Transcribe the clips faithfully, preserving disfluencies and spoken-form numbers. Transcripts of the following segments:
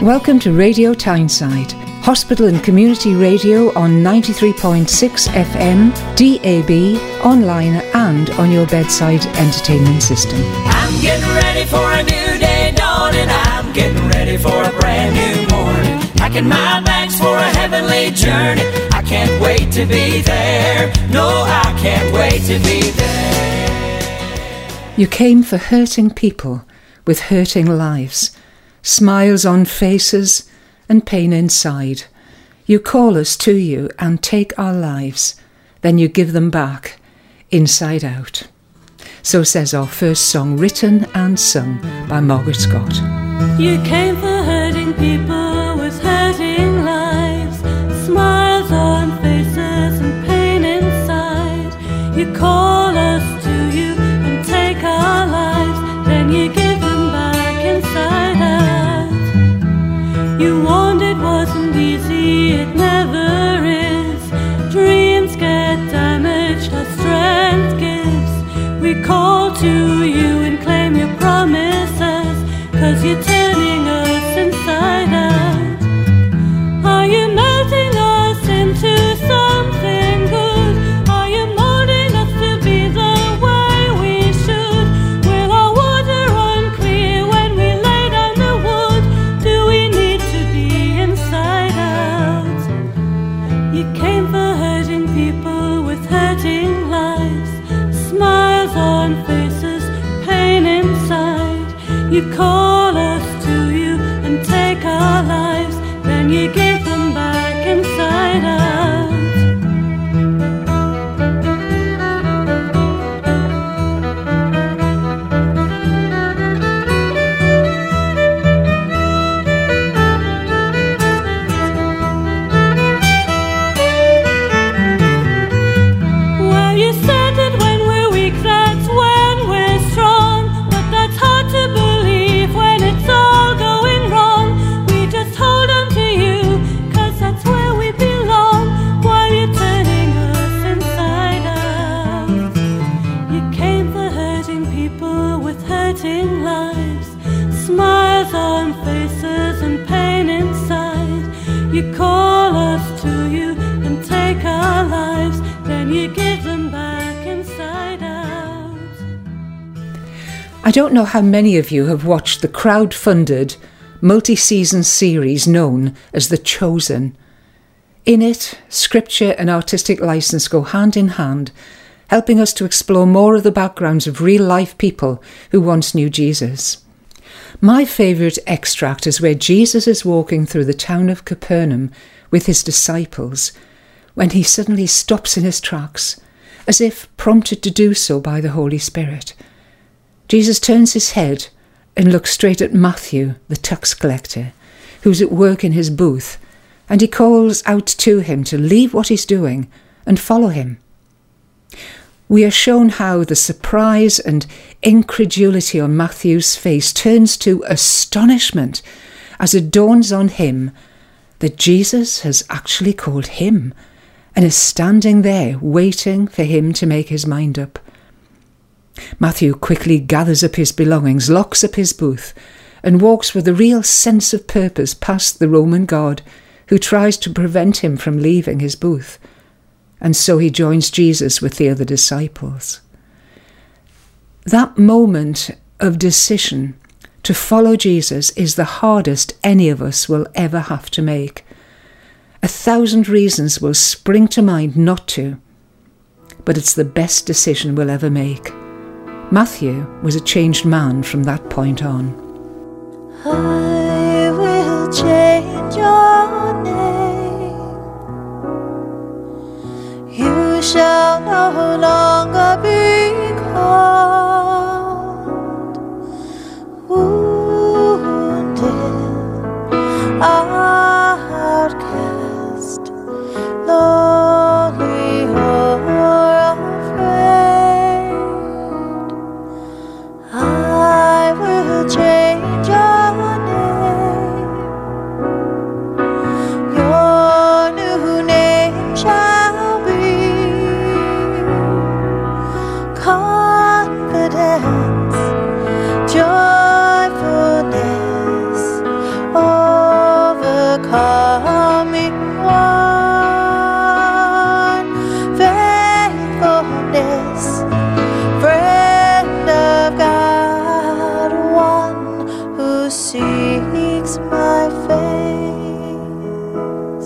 Welcome to Radio Tyneside, hospital and community radio on ninety-three point six F M, D A B, online and on your bedside entertainment system. I'm getting ready for a new day dawning. I'm getting ready for a brand new morning. Packing my bags for a heavenly journey. I can't wait to be there. No, I can't wait to be there. You came for hurting people with hurting lives. Smiles on faces and pain inside. You call us to you and take our lives. Then you give them back, inside out. So says our first song, written and sung by Margaret Scott. You came for hurting people with hurting lives. Smiles on faces and pain inside. You call us to you and take our lives. Then you give them back inside out. You warned it wasn't easy, it never is. Dreams get damaged, our strength gives. We call to you and claim your promises, 'cause you're turning us inside out. Are you melting us into something good? Are you molding us to be the way we should? Will our water run clear when we lay down the wood? Do we need to be inside out? You came for hurting people with hurting lives. Smiles on faces, pain inside. You call us to you and take our lives. Then you give them back inside out. Well, you said that when we're weak, that's when we're strong. But that's hard to believe when it's all going wrong. We just hold on to you, 'cause that's where we belong. While you're turning us inside out. You came for hurting people with hurting lives. Smiles on faces and pain inside. You call us to you and take our lives. Then you give them back inside out. I don't know how many of you have watched the crowd-funded, multi-season series known as The Chosen. In it, scripture and artistic license go hand in hand, helping us to explore more of the backgrounds of real-life people who once knew Jesus. My favourite extract is where Jesus is walking through the town of Capernaum with his disciples, when he suddenly stops in his tracks, as if prompted to do so by the Holy Spirit. Jesus turns his head and looks straight at Matthew, the tax collector, who's at work in his booth, and he calls out to him to leave what he's doing and follow him. We are shown how the surprise and incredulity on Matthew's face turns to astonishment as it dawns on him that Jesus has actually called him and is standing there waiting for him to make his mind up. Matthew quickly gathers up his belongings, locks up his booth, and walks with a real sense of purpose past the Roman guard who tries to prevent him from leaving his booth. And so he joins Jesus with the other disciples. That moment of decision to follow Jesus is the hardest any of us will ever have to make. A thousand reasons will spring to mind not to, but it's the best decision we'll ever make. Matthew was a changed man from that point on. I will change your name. You shall no longer be called wounded, outcast, lonely or afraid. I will change your name. seeks my face.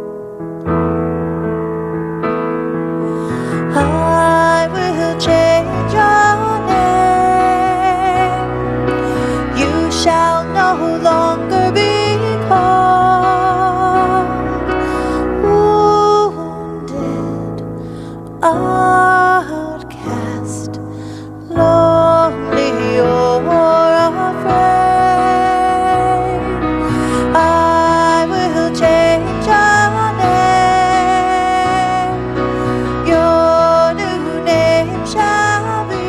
I will change your name. You shall no longer be called wounded, outcast, lonely, or afraid. I will change your name. Your new name shall be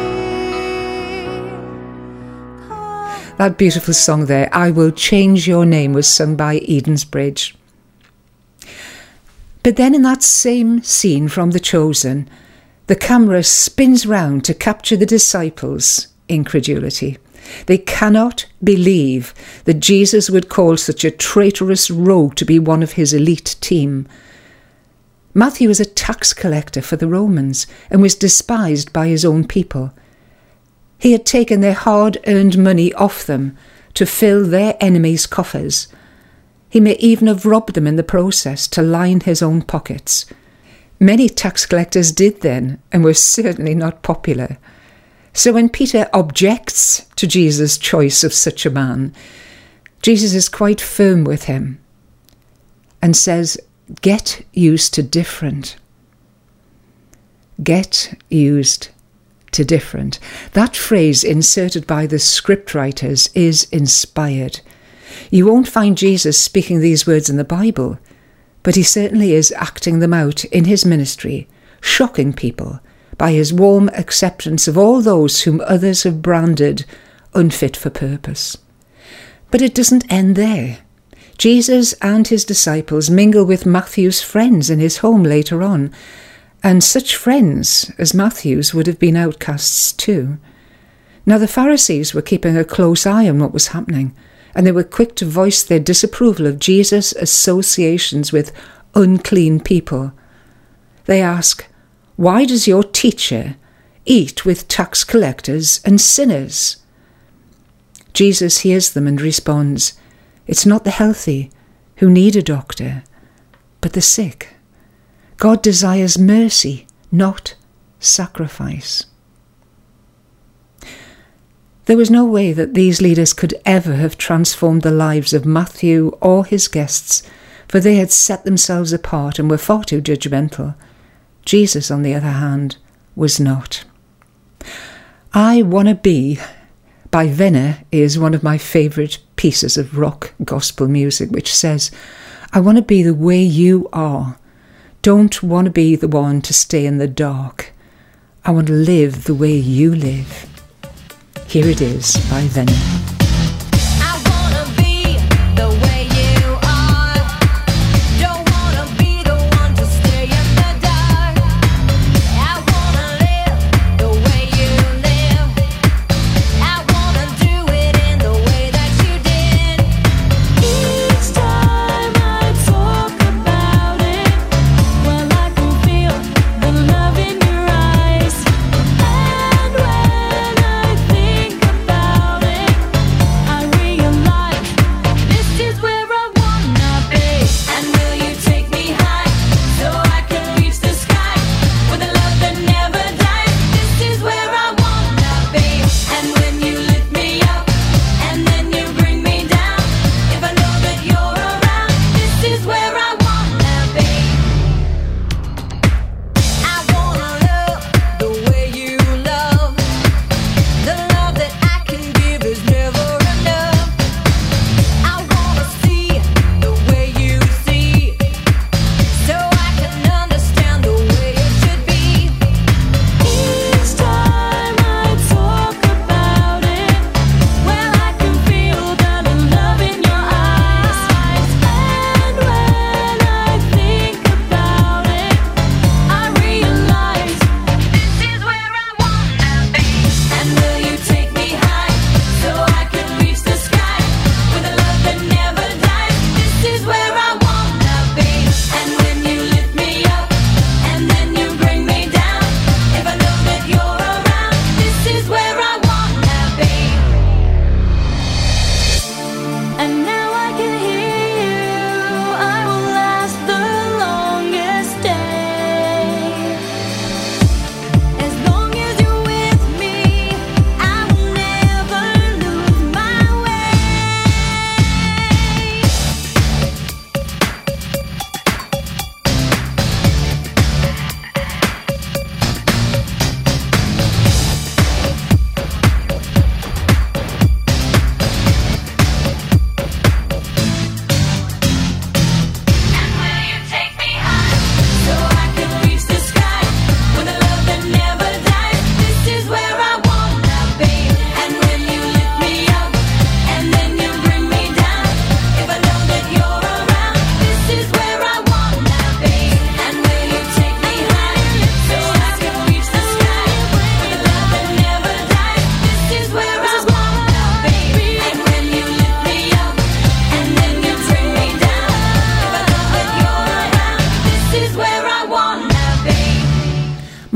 called. That beautiful song there, I Will Change Your Name, was sung by Edensbridge. But then in that same scene from The Chosen, the camera spins round to capture the disciples' incredulity. They cannot believe that Jesus would call such a traitorous rogue to be one of his elite team. Matthew was a tax collector for the Romans and was despised by his own people. He had taken their hard-earned money off them to fill their enemies' coffers. He may even have robbed them in the process to line his own pockets. Many tax collectors did then, and were certainly not popular. So when Peter objects to Jesus' choice of such a man, Jesus is quite firm with him and says, get used to different. Get used to different. That phrase inserted by the scriptwriters is inspired. You won't find Jesus speaking these words in the Bible, but he certainly is acting them out in his ministry, shocking people by his warm acceptance of all those whom others have branded unfit for purpose. But it doesn't end there. Jesus and his disciples mingle with Matthew's friends in his home later on, and such friends as Matthew's would have been outcasts too. Now the Pharisees were keeping a close eye on what was happening, and they were quick to voice their disapproval of Jesus' associations with unclean people. They ask, why does your teacher eat with tax collectors and sinners? Jesus hears them and responds, it's not the healthy who need a doctor, but the sick. God desires mercy, not sacrifice. There was no way that these leaders could ever have transformed the lives of Matthew or his guests, for they had set themselves apart and were far too judgmental. Jesus, on the other hand, was not. I Wanna Be by Venner is one of my favourite pieces of rock gospel music, which says, I want to be the way you are. Don't want to be the one to stay in the dark. I want to live the way you live. Here it is by Venner. And when I think about it,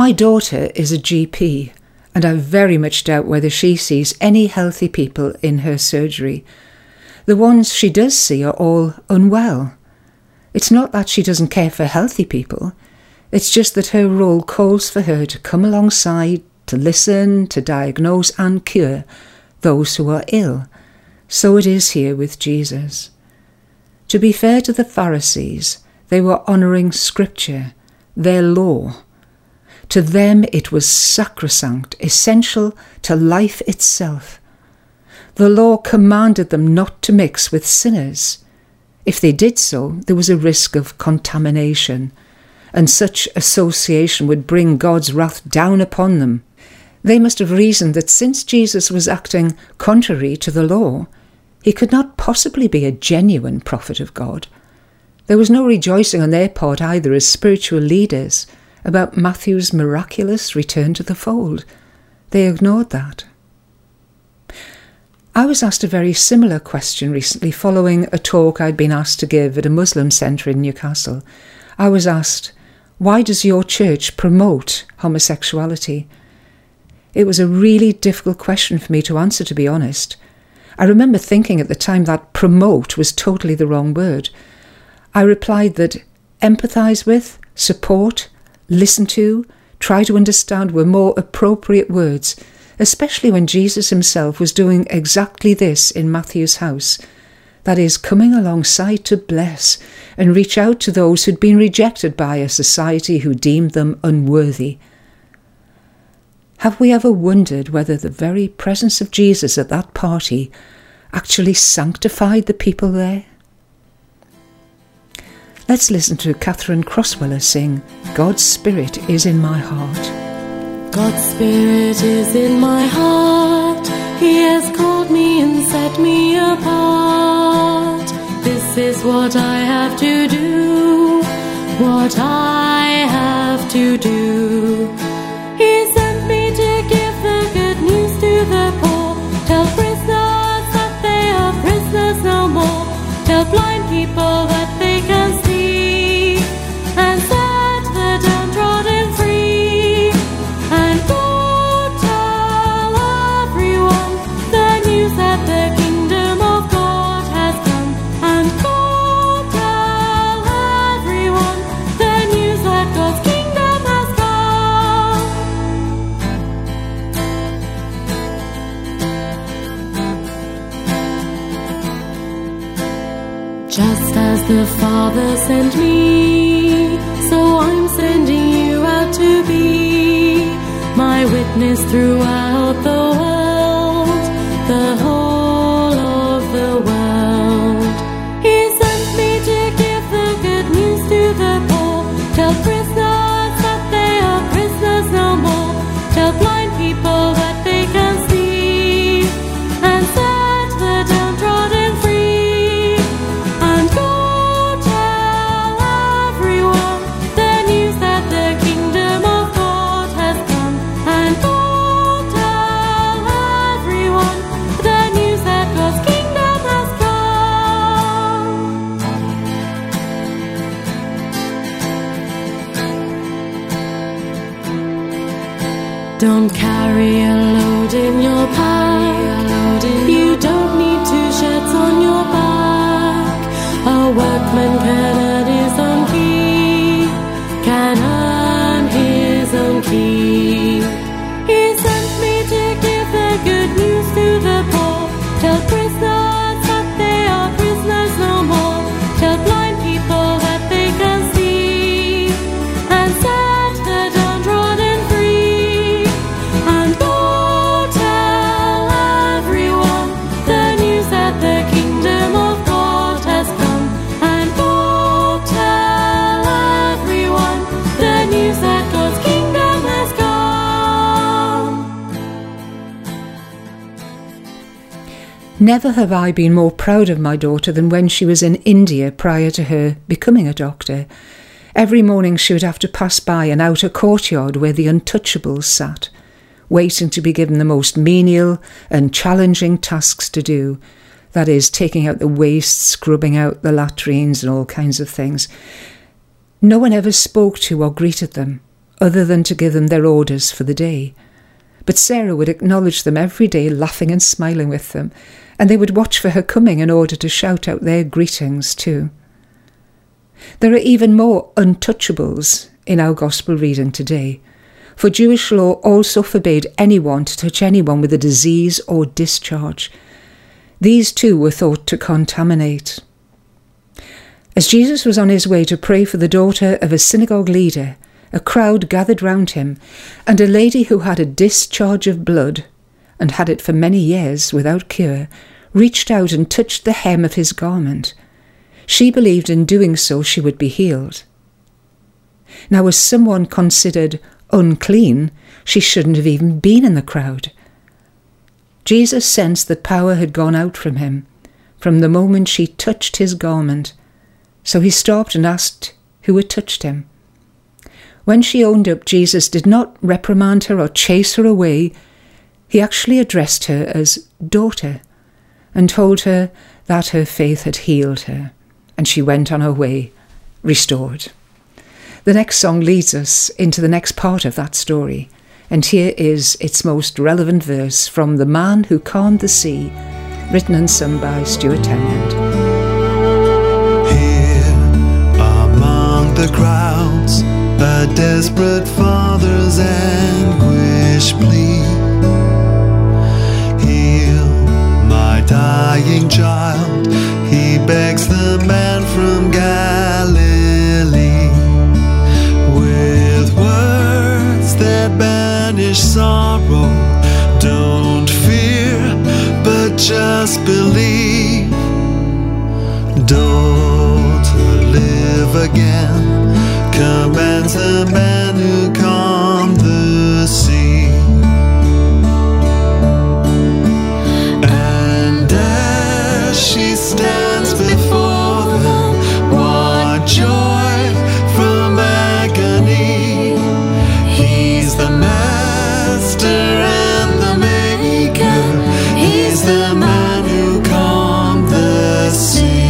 My daughter is a G P, and I very much doubt whether she sees any healthy people in her surgery. The ones she does see are all unwell. It's not that she doesn't care for healthy people. It's just that her role calls for her to come alongside, to listen, to diagnose and cure those who are ill. So it is here with Jesus. To be fair to the Pharisees, they were honouring Scripture, their law. To them it was sacrosanct, essential to life itself. The law commanded them not to mix with sinners. If they did so, there was a risk of contamination, and such association would bring God's wrath down upon them. They must have reasoned that since Jesus was acting contrary to the law, he could not possibly be a genuine prophet of God. There was no rejoicing on their part either as spiritual leaders about Matthew's miraculous return to the fold. They ignored that. I was asked a very similar question recently following a talk I'd been asked to give at a Muslim centre in Newcastle. I was asked, why does your church promote homosexuality? It was a really difficult question for me to answer, to be honest. I remember thinking at the time that promote was totally the wrong word. I replied that empathise with, support, listen to, try to understand were more appropriate words, especially when Jesus himself was doing exactly this in Matthew's house. That is, coming alongside to bless and reach out to those who'd been rejected by a society who deemed them unworthy. Have we ever wondered whether the very presence of Jesus at that party actually sanctified the people there? Let's listen to Catherine Crossweller sing, God's Spirit is in my heart. God's Spirit is in my heart. He has called me and set me apart. This is what I have to do, what I have to do. He sent me to give the good news to the poor, tell prisoners that they are prisoners no more, tell blind people that they can see, and set the downtrodden free, and go tell everyone the news that the kingdom of God has come, and go tell everyone the news that God's kingdom has come. Just as the Father sent me, so I'm sending you out to be my witness throughout the world, the whole of the world. He sent me to give the good news to the poor, tell prisoners that they are prisoners no more, tell blind people that they can see, and set the downtrodden free, and go tell everyone the news that the kingdom of God has come, and go tell everyone the news that God's kingdom has come. Don't carry a load in your pack. You don't need two shirts on your back. A workman can earn his own keep, can earn his own keep. He sent me to give the good news to the poor, tell prisoners that they are prisoners no more, tell blind people that they can see, and set the downtrodden free, and go tell everyone the news that the kingdom of God has come, and go tell everyone the news that God's kingdom has come. Never have I been more proud of my daughter than when she was in India prior to her becoming a doctor. Every morning she would have to pass by an outer courtyard where the untouchables sat, waiting to be given the most menial and challenging tasks to do. That is, taking out the waste, scrubbing out the latrines and all kinds of things. No one ever spoke to or greeted them. other than to give them their orders for the day. But Sarah would acknowledge them every day, laughing and smiling with them, and they would watch for her coming in order to shout out their greetings too. There are even more untouchables in our gospel reading today, for Jewish law also forbade anyone to touch anyone with a disease or discharge. These too were thought to contaminate. As Jesus was on his way to pray for the daughter of a synagogue leader, a crowd gathered round him, and a lady who had a discharge of blood, and had it for many years without cure, reached out and touched the hem of his garment. She believed in doing so she would be healed. Now, as someone considered unclean, she shouldn't have even been in the crowd. Jesus sensed that power had gone out from him from the moment she touched his garment, so he stopped and asked who had touched him. When she owned up, Jesus did not reprimand her or chase her away. He actually addressed her as daughter and told her that her faith had healed her, and she went on her way restored. The next song leads us into the next part of that story, and here is its most relevant verse from The Man Who Calmed the Sea, written and sung by Stuart Townend. Here among the crowds, a desperate father's anguish plea. Heal my dying child, he begs the man from Galilee. With words that banish sorrow, don't fear, but just believe. Daughter, live again, commands the man who calmed the sea. And as she stands before them, what joy from agony. He's the master and the maker, he's the man who calmed the sea.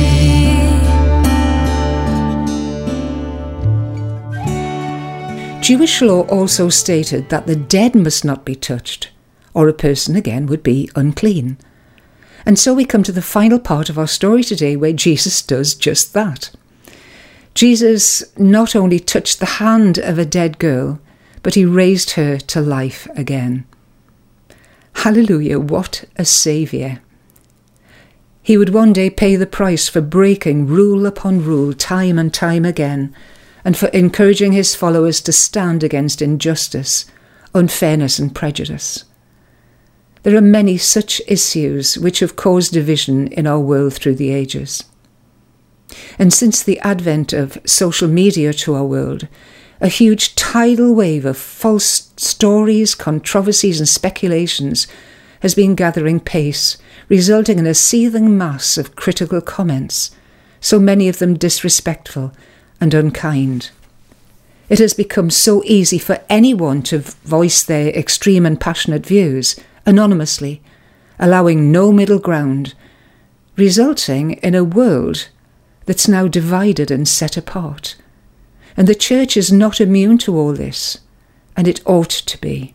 Jewish law also stated that the dead must not be touched, or a person again would be unclean. And so we come to the final part of our story today, where Jesus does just that. Jesus not only touched the hand of a dead girl, but he raised her to life again. Hallelujah, what a saviour. He would one day pay the price for breaking rule upon rule time and time again, and for encouraging his followers to stand against injustice, unfairness and prejudice. There are many such issues which have caused division in our world through the ages. And since the advent of social media to our world, a huge tidal wave of false stories, controversies and speculations has been gathering pace, resulting in a seething mass of critical comments, so many of them disrespectful and unkind. It has become so easy for anyone to voice their extreme and passionate views anonymously, allowing no middle ground, resulting in a world that's now divided and set apart. And the church is not immune to all this, and it ought to be.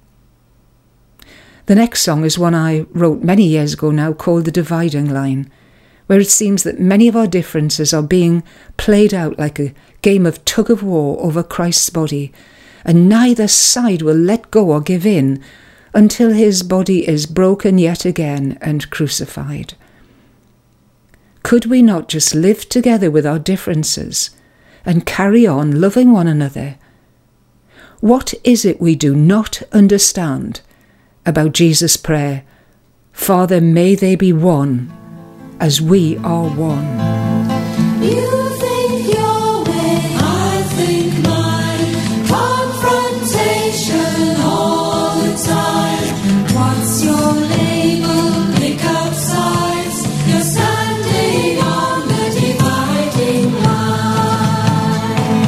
The next song is one I wrote many years ago now, called The Dividing Line, where it seems that many of our differences are being played out like a game of tug-of-war over Christ's body, and neither side will let go or give in until his body is broken yet again and crucified. Could we not just live together with our differences and carry on loving one another? What is it we do not understand about Jesus' prayer, Father, may they be one, as we are one? You think your way, I think mine. Confrontation all the time. What's your label? Pick up sides. You're standing on the dividing line.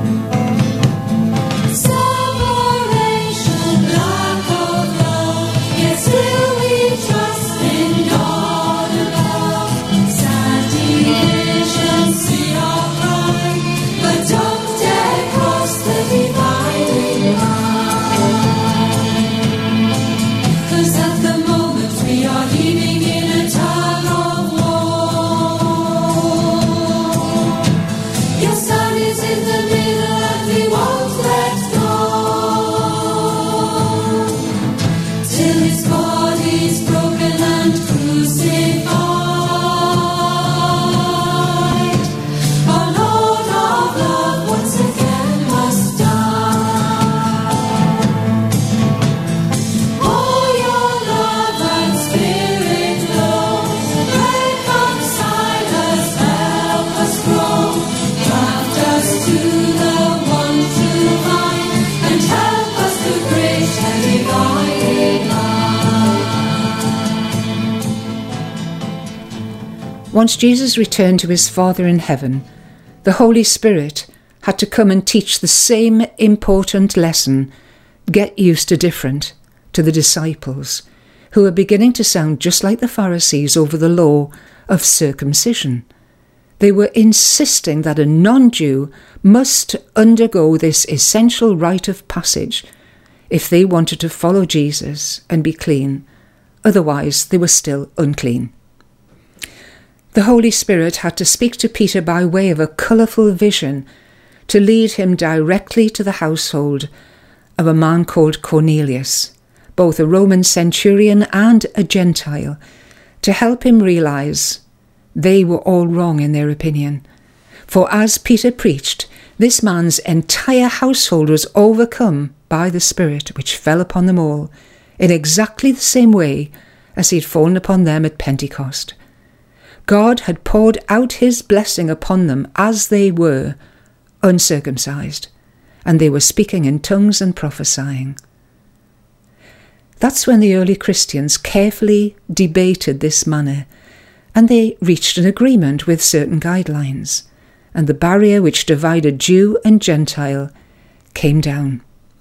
Separation, lack of love, yet still we trust in God above. Sad division, see our pride, but don't dare cross the dividing line. Once Jesus returned to his Father in heaven, the Holy Spirit had to come and teach the same important lesson, get used to different, to the disciples, who were beginning to sound just like the Pharisees over the law of circumcision. They were insisting that a non-Jew must undergo this essential rite of passage if they wanted to follow Jesus and be clean. Otherwise, they were still unclean. The Holy Spirit had to speak to Peter by way of a colourful vision to lead him directly to the household of a man called Cornelius, both a Roman centurion and a Gentile, to help him realise they were all wrong in their opinion. For as Peter preached, this man's entire household was overcome by the Spirit which fell upon them all, in exactly the same way as he had fallen upon them at Pentecost. God had poured out his blessing upon them as they were uncircumcised, and they were speaking in tongues and prophesying. That's when the early Christians carefully debated this manner, and they reached an agreement with certain guidelines, and the barrier which divided Jew and Gentile came down.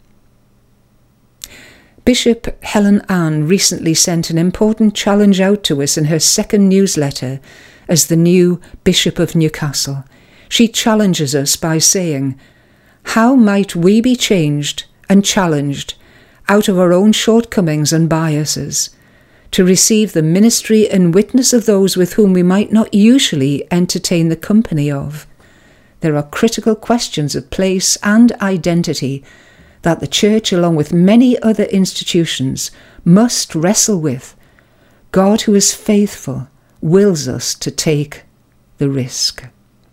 Bishop Helen Ann recently sent an important challenge out to us in her second newsletter as the new Bishop of Newcastle. She challenges us by saying, "How might we be changed and challenged out of our own shortcomings and biases to receive the ministry and witness of those with whom we might not usually entertain the company of? There are critical questions of place and identity that the Church, along with many other institutions, must wrestle with. God, who is faithful, wills us to take the risk."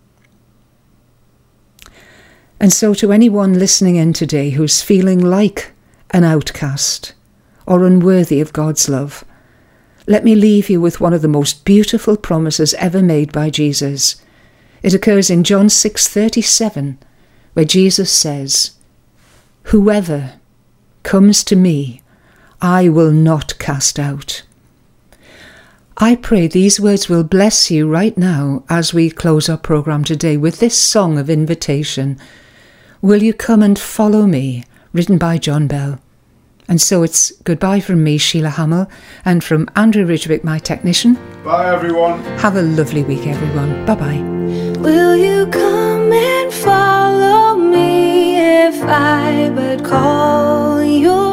And so to anyone listening in today who's feeling like an outcast or unworthy of God's love, let me leave you with one of the most beautiful promises ever made by Jesus. It occurs in John six thirty-seven, where Jesus says, "Whoever comes to me, I will not cast out." I pray these words will bless you right now as we close our programme today with this song of invitation. "Will you come and follow me?" written by John Bell. And so it's goodbye from me, Sheila Hamill, and from Andrew Ridgewick, my technician. Bye, everyone. Have a lovely week, everyone. Bye-bye. Will you come and follow me if I but call your